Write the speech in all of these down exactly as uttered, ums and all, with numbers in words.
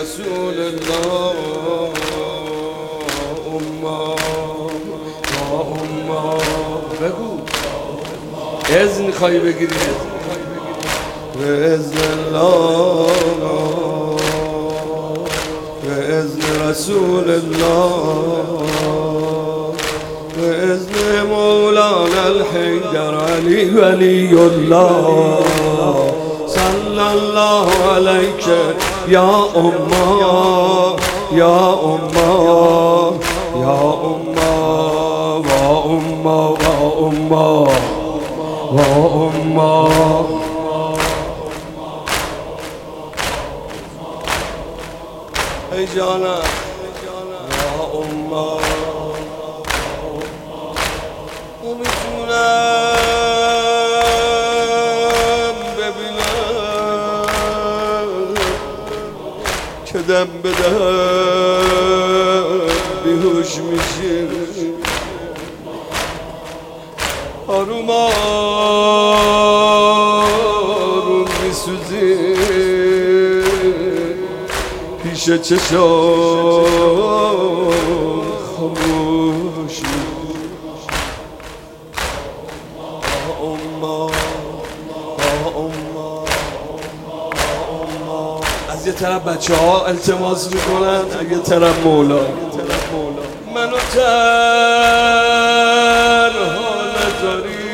رسول الله امه یا امه بگو اذن خواهی بگیری به اذن الله به اذن رسول الله به اذن مولانا الحیدر علی ولی الله صلی الله علیک یا امه یا امه یا امه و امه و امه و امه ای جانم یا امه نمیتونم ببینم که دم به دم بیهوش میشی آروم آروم میسوزی پیش چشم خاموش از یه طرف بچه ها التماس میکنن یه طرف مولا منو تنها نذاری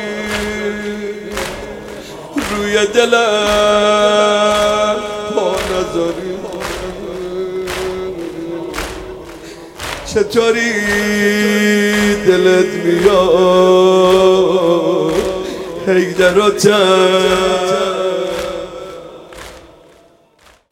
روی دلم پا نذاری چطوری دلت میاد حیدر و تنها